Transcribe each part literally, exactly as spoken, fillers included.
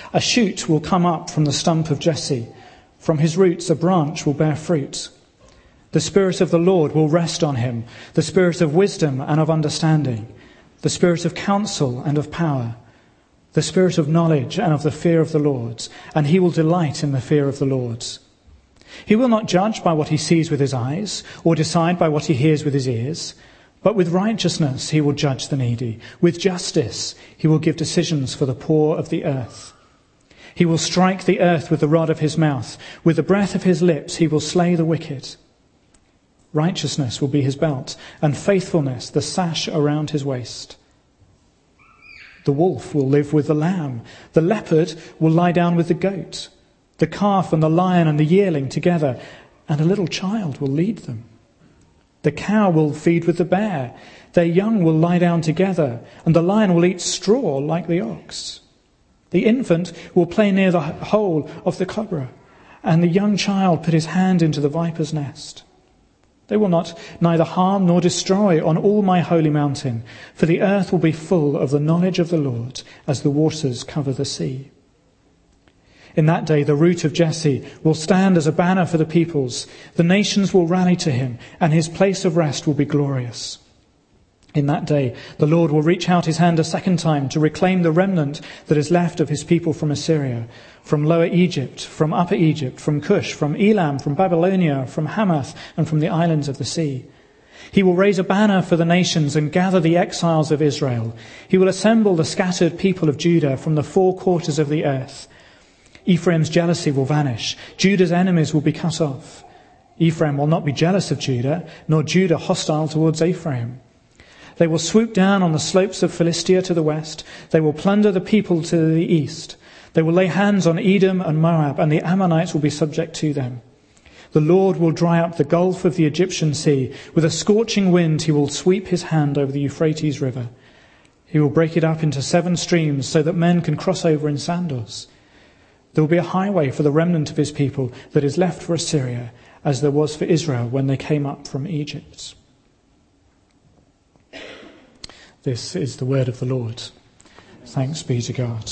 A shoot will come up from the stump of Jesse. From his roots a branch will bear fruit. The Spirit of the Lord will rest on him, the Spirit of wisdom and of understanding, the Spirit of counsel and of power, the Spirit of knowledge and of the fear of the Lord, and he will delight in the fear of the Lord. He will not judge by what he sees with his eyes, or decide by what he hears with his ears, but with righteousness he will judge the needy. With justice he will give decisions for the poor of the earth. He will strike the earth with the rod of his mouth. With the breath of his lips he will slay the wicked. Righteousness will be his belt, and faithfulness the sash around his waist. The wolf will live with the lamb. The leopard will lie down with the goat. The calf and the lion and the yearling together, and a little child will lead them. The cow will feed with the bear. Their young will lie down together, and the lion will eat straw like the ox. The infant will play near the hole of the cobra, and the young child put his hand into the viper's nest. They will not neither harm nor destroy on all my holy mountain, for the earth will be full of the knowledge of the Lord as the waters cover the sea. In that day the root of Jesse will stand as a banner for the peoples. The nations will rally to him, and his place of rest will be glorious. In that day the Lord will reach out his hand a second time to reclaim the remnant that is left of his people from Assyria, from Lower Egypt, from Upper Egypt, from Cush, from Elam, from Babylonia, from Hamath, and from the islands of the sea. He will raise a banner for the nations and gather the exiles of Israel. He will assemble the scattered people of Judah from the four quarters of the earth. Ephraim's jealousy will vanish. Judah's enemies will be cut off. Ephraim will not be jealous of Judah, nor Judah hostile towards Ephraim. They will swoop down on the slopes of Philistia to the west. They will plunder the people to the east. They will lay hands on Edom and Moab, and the Ammonites will be subject to them. The Lord will dry up the gulf of the Egyptian sea. With a scorching wind he will sweep his hand over the Euphrates River. He will break it up into seven streams so that men can cross over in sandals. There will be a highway for the remnant of his people that is left for Assyria, as there was for Israel when they came up from Egypt. This is the word of the Lord. Thanks be to God.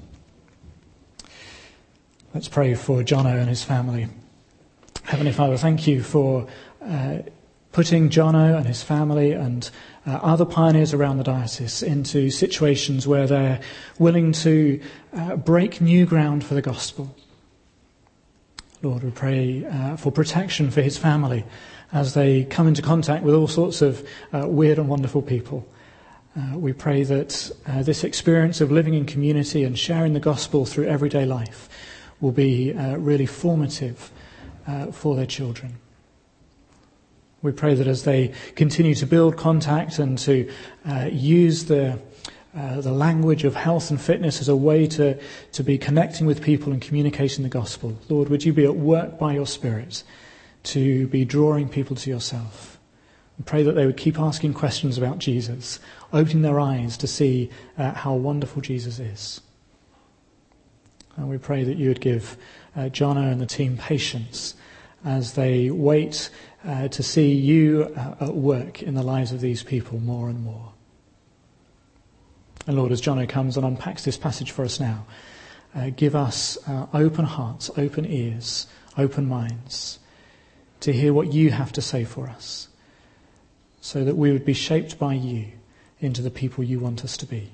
Let's pray for Jono and his family. Heavenly Father, thank you for uh, putting Jono and his family and uh, other pioneers around the diocese into situations where they're willing to uh, break new ground for the gospel. Lord, we pray uh, for protection for his family as they come into contact with all sorts of uh, weird and wonderful people. Uh, we pray that uh, this experience of living in community and sharing the gospel through everyday life will be uh, really formative uh, for their children. We pray that as they continue to build contact and to uh, use the uh, the language of health and fitness as a way to, to be connecting with people and communicating the gospel, Lord, would you be at work by your Spirit to be drawing people to yourself. We pray that they would keep asking questions about Jesus, opening their eyes to see uh, how wonderful Jesus is. And we pray that you would give uh, Jono and the team patience as they wait uh, to see you uh, at work in the lives of these people more and more. And Lord, as Jono comes and unpacks this passage for us now, uh, give us uh, open hearts, open ears, open minds to hear what you have to say for us, so that we would be shaped by you into the people you want us to be.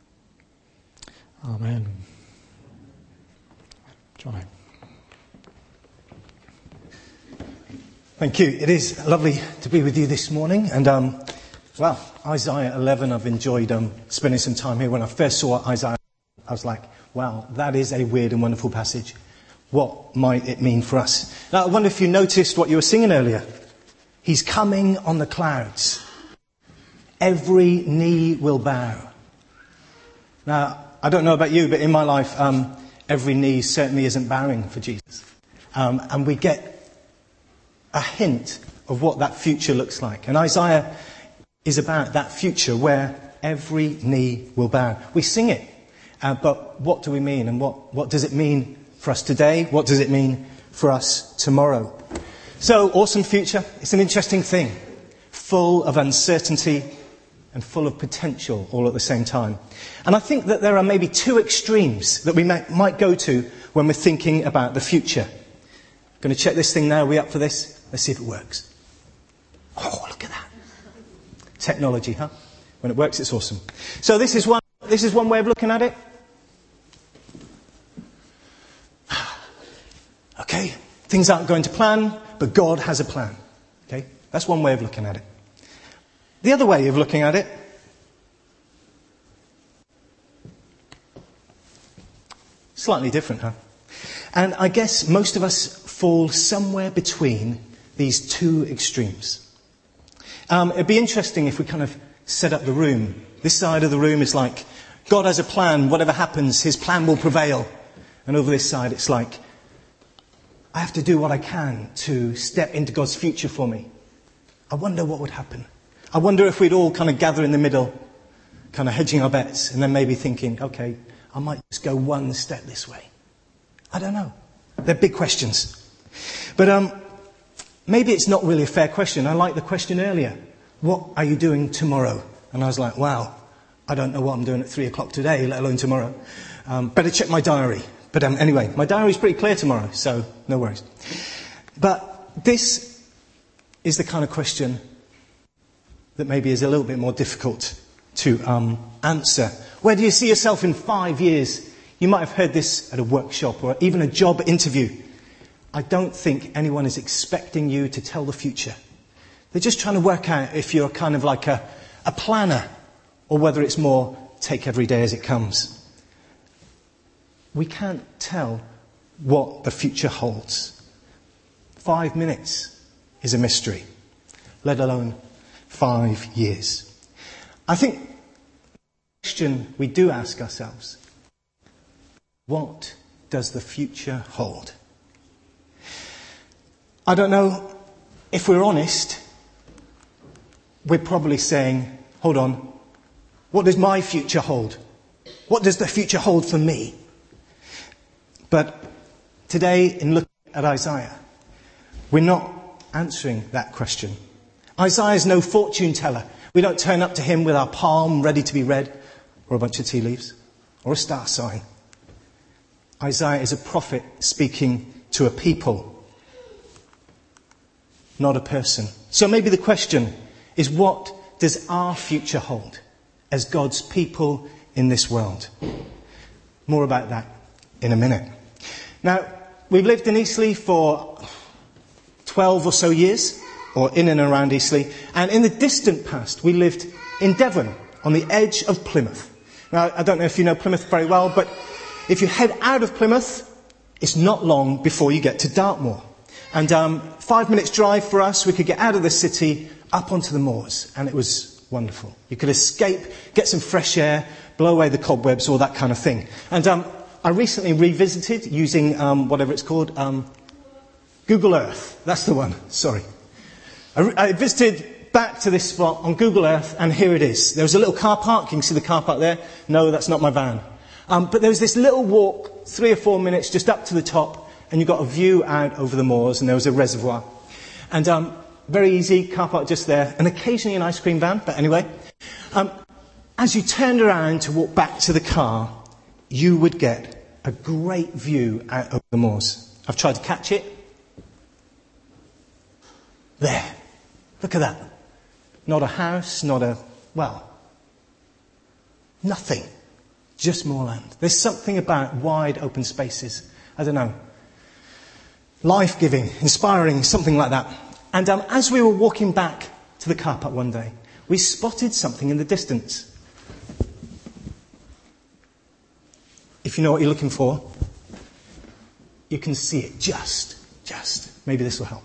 Amen. Jono. Thank you. It is lovely to be with you this morning. And, um, well, Isaiah eleven, I've enjoyed um, spending some time here. When I first saw Isaiah, I was like, wow, that is a weird and wonderful passage. What might it mean for us? Now, I wonder if you noticed what you were singing earlier. He's coming on the clouds. Every knee will bow. Now, I don't know about you, but in my life, um, every knee certainly isn't bowing for Jesus. Um, and we get a hint of what that future looks like. And Isaiah is about that future where every knee will bow. We sing it, uh, but what do we mean? And what, what does it mean for us today? What does it mean for us tomorrow? So, awesome future. It's an interesting thing, full of uncertainty and full of potential all at the same time. And I think that there are maybe two extremes that we may, might go to when we're thinking about the future. Going to check this thing now. Are we up for this? Let's see if it works. Oh, look at that. Technology, huh? When it works, it's awesome. So this is one, this is one way of looking at it. Okay, things aren't going to plan, but God has a plan. Okay, that's one way of looking at it. The other way of looking at it, slightly different, huh? And I guess most of us fall somewhere between these two extremes. Um, it'd be interesting if we kind of set up the room. This side of the room is like, God has a plan, whatever happens, his plan will prevail. And over this side, it's like, I have to do what I can to step into God's future for me. I wonder what would happen. I wonder if we'd all kind of gather in the middle, kind of hedging our bets, and then maybe thinking, okay, I might just go one step this way. I don't know. They're big questions. But um, maybe it's not really a fair question. I like the question earlier. What are you doing tomorrow? And I was like, wow, I don't know what I'm doing at three o'clock today, let alone tomorrow. Um, better check my diary. But um, anyway, my diary's pretty clear tomorrow, so no worries. But this is the kind of question that maybe is a little bit more difficult to um, answer. Where do you see yourself in five years? You might have heard this at a workshop or even a job interview. I don't think anyone is expecting you to tell the future. They're just trying to work out if you're kind of like a, a planner or whether it's more take every day as it comes. We can't tell what the future holds. Five minutes is a mystery, let alone five years. I think the question we do ask ourselves, what does the future hold? I don't know, if we're honest, we're probably saying, hold on, what does my future hold? What does the future hold for me? But today, in looking at Isaiah, we're not answering that question. Isaiah is no fortune teller. We don't turn up to him with our palm ready to be read, or a bunch of tea leaves, or a star sign. Isaiah is a prophet speaking to a people, not a person. So maybe the question is, what does our future hold as God's people in this world? More about that in a minute. Now, we've lived in Eastleigh for twelve or so years, or in and around Eastleigh, and in the distant past we lived in Devon, on the edge of Plymouth. Now, I don't know if you know Plymouth very well, but if you head out of Plymouth, it's not long before you get to Dartmoor. And um, five minutes drive for us, we could get out of the city, up onto the moors, and it was wonderful. You could escape, get some fresh air, blow away the cobwebs, all that kind of thing. And um, I recently revisited using um, whatever it's called, um, Google Earth. That's the one, sorry. I, re- I visited back to this spot on Google Earth, and here it is. There was a little car park. You can see the car park there. No, that's not my van. Um, but there was this little walk, three or four minutes, just up to the top, and you got a view out over the moors, and there was a reservoir. And um, very easy, car park just there, and occasionally an ice cream van, but anyway. Um, as you turned around to walk back to the car, you would get a great view out over the moors. I've tried to catch it. There. Look at that. Not a house, not a, well, nothing. Just moorland. There's something about wide open spaces. I don't know. Life-giving, inspiring, something like that. And um, as we were walking back to the car park one day, we spotted something in the distance. If you know what you're looking for, you can see it just, just. Maybe this will help.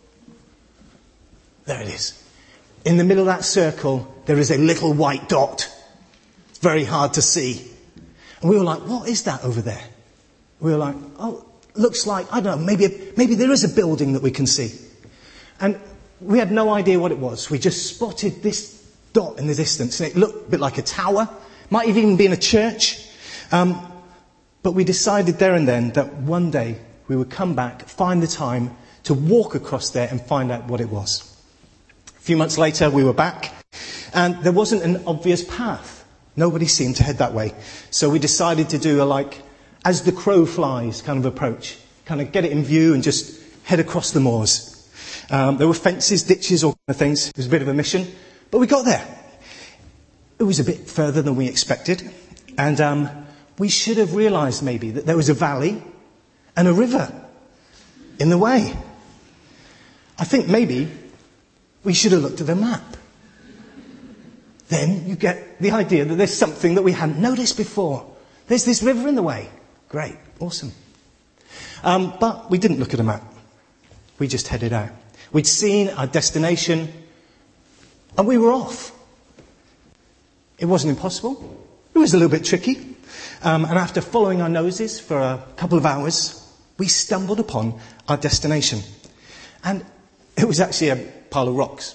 There it is. In the middle of that circle, there is a little white dot. It's very hard to see. And we were like, what is that over there? We were like, oh, looks like, I don't know, maybe, maybe there is a building that we can see. And we had no idea what it was. We just spotted this dot in the distance, and it looked a bit like a tower. Might have even been a church. Um, but we decided there and then that one day we would come back, find the time to walk across there and find out what it was. A few months later, we were back, And there wasn't an obvious path. Nobody seemed to head that way. So we decided to do a like, as the crow flies kind of approach. Kind of get it in view and just head across the moors. Um, there were fences, ditches, all kind of things. It was a bit of a mission. But we got there. It was a bit further than we expected. And um, we should have realised maybe that there was a valley and a river in the way. I think maybe we should have looked at the map. Then you get the idea that there's something that we hadn't noticed before. There's this river in the way. Great, awesome. Um, but we didn't look at a map. We just headed out. We'd seen our destination and we were off. It wasn't impossible. It was a little bit tricky. Um, and after following our noses for a couple of hours, we stumbled upon our destination. And it was actually a pile of rocks.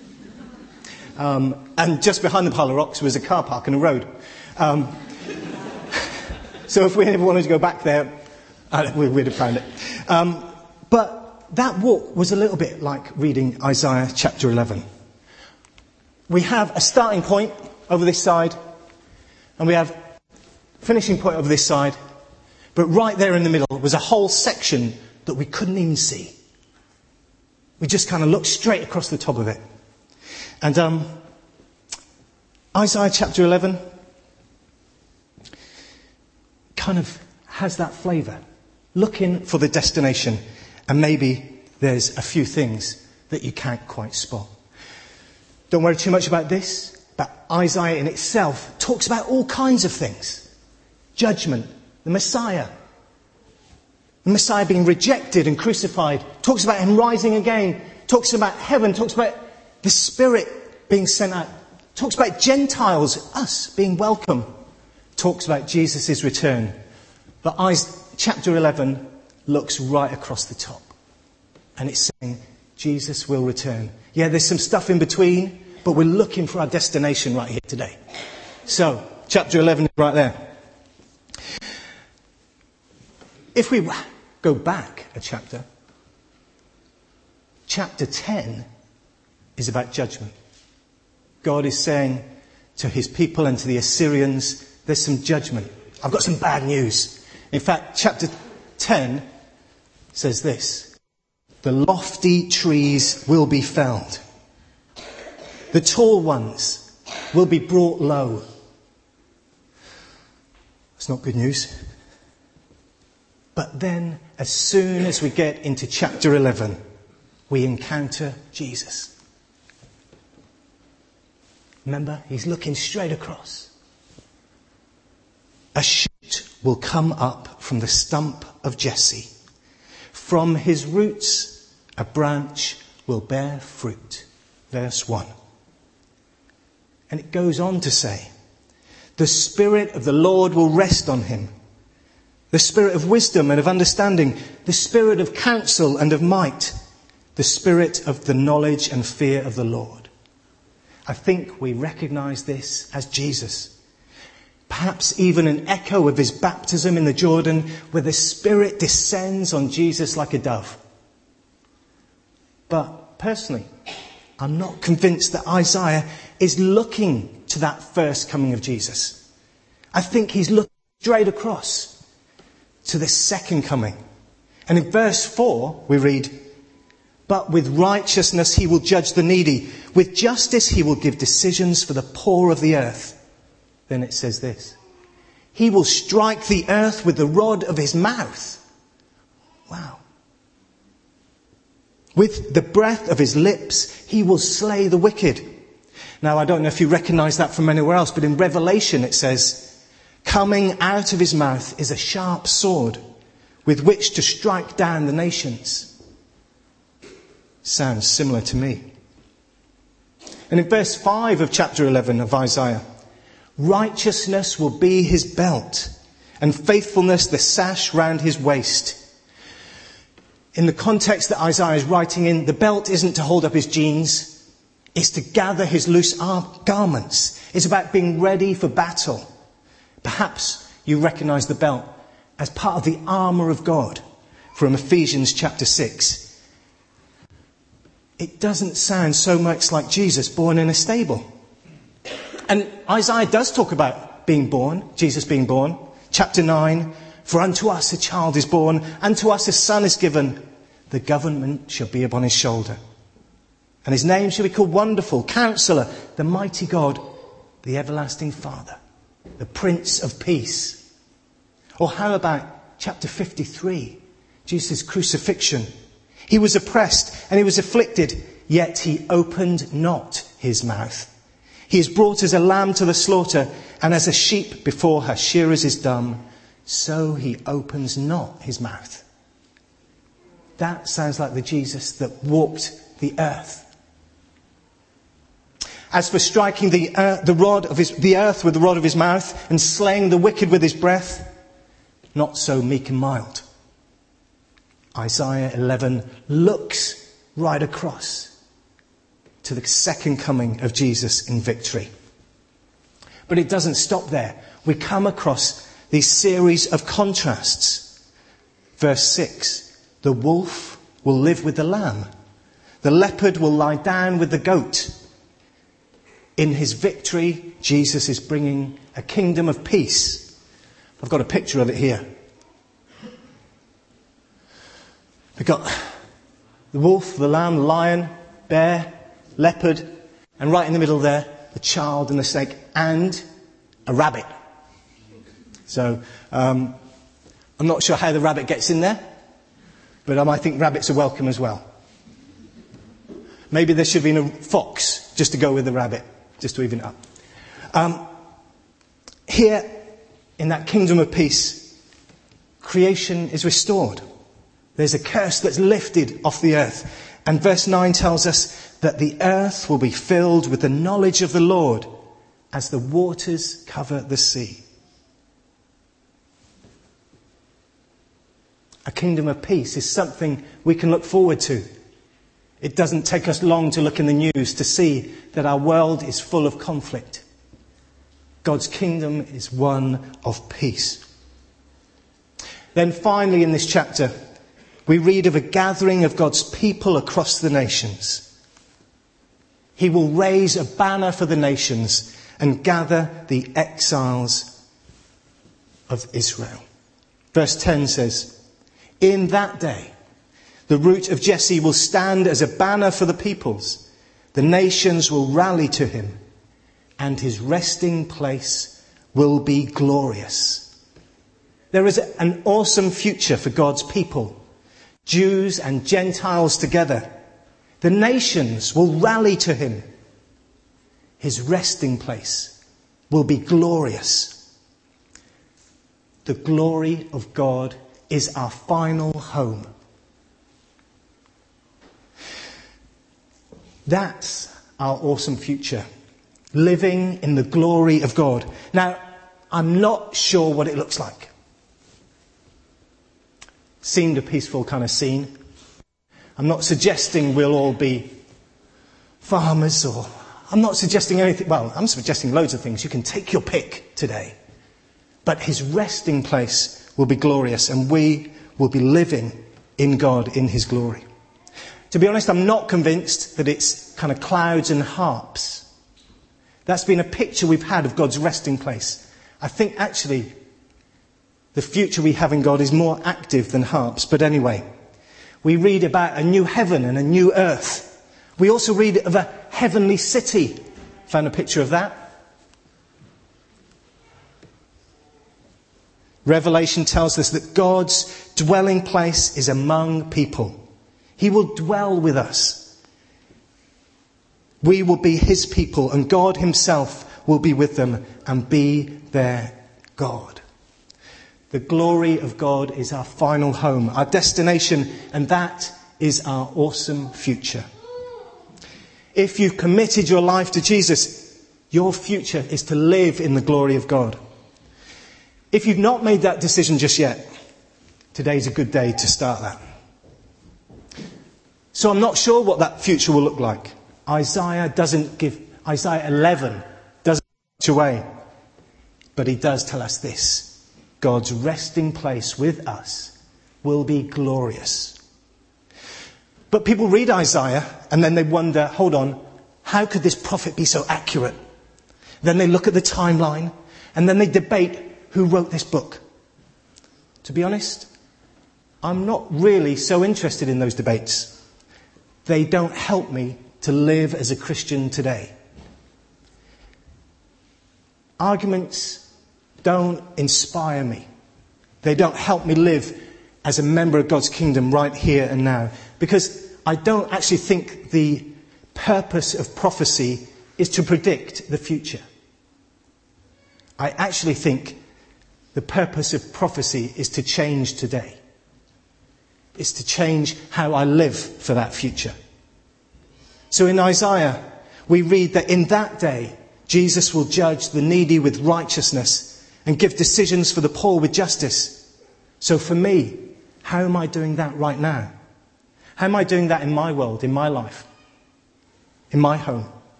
Um, and just behind the pile of rocks was a car park and a road. Um, so if we ever wanted to go back there, uh, we, we'd have found it. Um, but that walk was a little bit like reading Isaiah chapter eleven. We have a starting point over this side, and we have a finishing point over this side. But right there in the middle was a whole section that we couldn't even see. We just kind of looked straight across the top of it. And um, Isaiah chapter eleven kind of has that flavour. Looking for the destination, and maybe there's a few things that you can't quite spot. Don't worry too much about this, but Isaiah in itself talks about all kinds of things. Judgment, the Messiah. The Messiah being rejected and crucified. Talks about him rising again. Talks about heaven. Talks about the Spirit being sent out. Talks about Gentiles, us, being welcome. Talks about Jesus' return. But Isaiah chapter eleven looks right across the top. And it's saying, Jesus will return. Yeah, there's some stuff in between, but we're looking for our destination right here today. So, chapter eleven is right there. If we go back a chapter, chapter ten is about judgment. God is saying to his people and to the Assyrians, there's some judgment. I've got some bad news. In fact, chapter ten says this: the lofty trees will be felled. The tall ones will be brought low. That's not good news. But then, as soon as we get into chapter eleven, we encounter Jesus. Remember, he's looking straight across. A shoot will come up from the stump of Jesse. From his roots, a branch will bear fruit. Verse one. And it goes on to say, the Spirit of the Lord will rest on him. The Spirit of wisdom and of understanding. The Spirit of counsel and of might. The Spirit of the knowledge and fear of the Lord. I think we recognize this as Jesus. Perhaps even an echo of his baptism in the Jordan, where the Spirit descends on Jesus like a dove. But personally, I'm not convinced that Isaiah is looking to that first coming of Jesus. I think he's looking straight across to the second coming. And in verse four, we read, but with righteousness he will judge the needy. With justice he will give decisions for the poor of the earth. Then it says this: he will strike the earth with the rod of his mouth. Wow. With the breath of his lips, he will slay the wicked. Now, I don't know if you recognize that from anywhere else, but in Revelation it says, coming out of his mouth is a sharp sword with which to strike down the nations. Sounds similar to me. And in verse five of chapter eleven of Isaiah, righteousness will be his belt, and faithfulness the sash round his waist. In the context that Isaiah is writing in, the belt isn't to hold up his jeans. It's to gather his loose garments. It's about being ready for battle. Perhaps you recognize the belt as part of the armour of God from Ephesians chapter six. It doesn't sound so much like Jesus born in a stable. Isaiah does talk about being born, Jesus being born. Chapter nine, for unto us a child is born, unto us a son is given. The government shall be upon his shoulder. And his name shall be called Wonderful, Counselor, the Mighty God, the Everlasting Father, the Prince of Peace. Or how about chapter fifty-three, Jesus' crucifixion? He was oppressed and he was afflicted, yet he opened not his mouth. He is brought as a lamb to the slaughter, and as a sheep before her shearers is dumb, so he opens not his mouth. That sounds like the Jesus that walked the earth. As for striking the, uh, the rod of his, the earth with the rod of his mouth and slaying the wicked with his breath, not so meek and mild. Isaiah eleven looks right across to the second coming of Jesus in victory. But it doesn't stop there. We come across these series of contrasts. Verse six, the wolf will live with the lamb. The leopard will lie down with the goat. In his victory, Jesus is bringing a kingdom of peace. I've got a picture of it here. We've got the wolf, the lamb, the lion, bear, leopard, and right in the middle there, the child and the snake, and a rabbit. So, um, I'm not sure how the rabbit gets in there, but um, I think rabbits are welcome as well. Maybe there should have been a fox just to go with the rabbit, just to even it up. Um, here, in that kingdom of peace, creation is restored. There's a curse that's lifted off the earth. And verse nine tells us that the earth will be filled with the knowledge of the Lord as the waters cover the sea. A kingdom of peace is something we can look forward to. It doesn't take us long to look in the news to see that our world is full of conflict. God's kingdom is one of peace. Then finally in this chapter, we read of a gathering of God's people across the nations. He will raise a banner for the nations and gather the exiles of Israel. Verse ten says, in that day, the root of Jesse will stand as a banner for the peoples. The nations will rally to him, and his resting place will be glorious. There is an awesome future for God's people, Jews and Gentiles together. The nations will rally to him. His resting place will be glorious. The glory of God is our final home. That's our awesome future. Living in the glory of God. Now, I'm not sure what it looks like. Seemed a peaceful kind of scene. I'm not suggesting we'll all be farmers or... I'm not suggesting anything... Well, I'm suggesting loads of things. You can take your pick today. But his resting place will be glorious and we will be living in God, in his glory. To be honest, I'm not convinced that it's kind of clouds and harps. That's been a picture we've had of God's resting place. I think actually the future we have in God is more active than harps. But anyway, we read about a new heaven and a new earth. We also read of a heavenly city. Found a picture of that. Revelation tells us that God's dwelling place is among people. He will dwell with us. We will be his people and God himself will be with them and be their God. The glory of God is our final home, our destination, and that is our awesome future. If you've committed your life to Jesus, your future is to live in the glory of God. If you've not made that decision just yet, today's a good day to start that. So I'm not sure what that future will look like. Isaiah doesn't give, Isaiah eleven doesn't give much away. But he does tell us this. God's resting place with us will be glorious. But people read Isaiah and then they wonder, hold on, how could this prophet be so accurate? Then they look at the timeline, and then they debate who wrote this book. To be honest, I'm not really so interested in those debates. They don't help me to live as a Christian today. Arguments don't inspire me. They don't help me live as a member of God's kingdom right here and now. Because I don't actually think the purpose of prophecy is to predict the future. I actually think the purpose of prophecy is to change today. It's to change how I live for that future. So in Isaiah, we read that in that day, Jesus will judge the needy with righteousness and give decisions for the poor with justice. So for me, how am I doing that right now? How am I doing that in my world, in my life, in my home?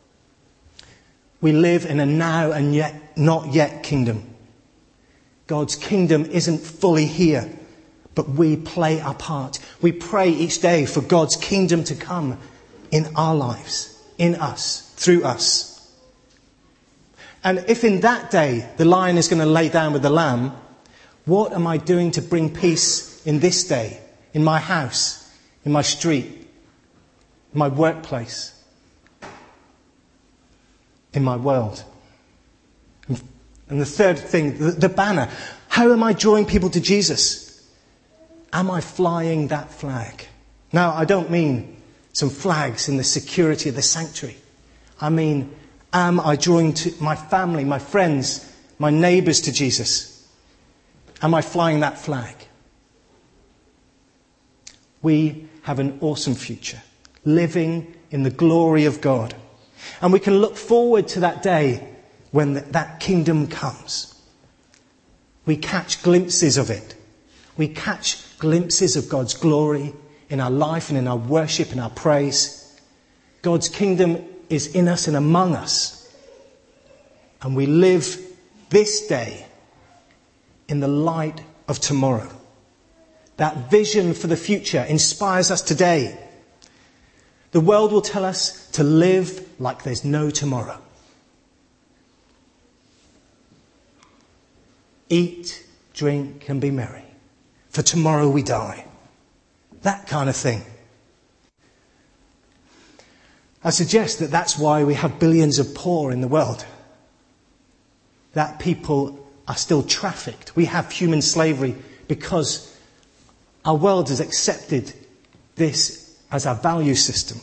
We live in a now and yet not yet kingdom. God's kingdom isn't fully here, but we play our part. We pray each day for God's kingdom to come in our lives, in us, through us. And if in that day the lion is going to lay down with the lamb, what am I doing to bring peace in this day, in my house, in my street, in my workplace, in my world? And the third thing, the, the banner. How am I drawing people to Jesus? Am I flying that flag? Now, I don't mean some flags in the security of the sanctuary. I mean, am I drawing to my family, my friends, my neighbours to Jesus? Am I flying that flag? We have an awesome future, living in the glory of God. And we can look forward to that day when that kingdom comes. We catch glimpses of it. We catch glimpses of God's glory in our life and in our worship and our praise. God's kingdom is in us and among us. And we live this day in the light of tomorrow. That vision for the future inspires us today. The world will tell us to live like there's no tomorrow. Eat, drink, and be merry, for tomorrow we die. That kind of thing. I suggest that that's why we have billions of poor in the world. That people are still trafficked. We have human slavery because our world has accepted this as our value system.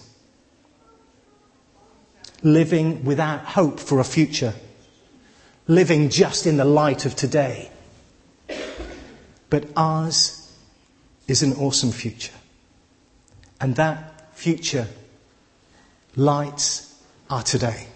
Living without hope for a future. Living just in the light of today. But ours is an awesome future. And that future lights are today.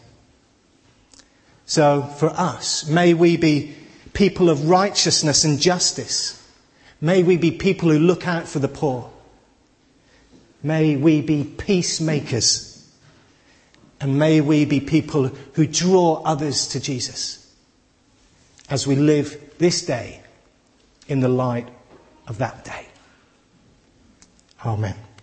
So for us, may we be people of righteousness and justice. May we be people who look out for the poor. May we be peacemakers. And may we be people who draw others to Jesus as we live this day in the light of that day. Amen.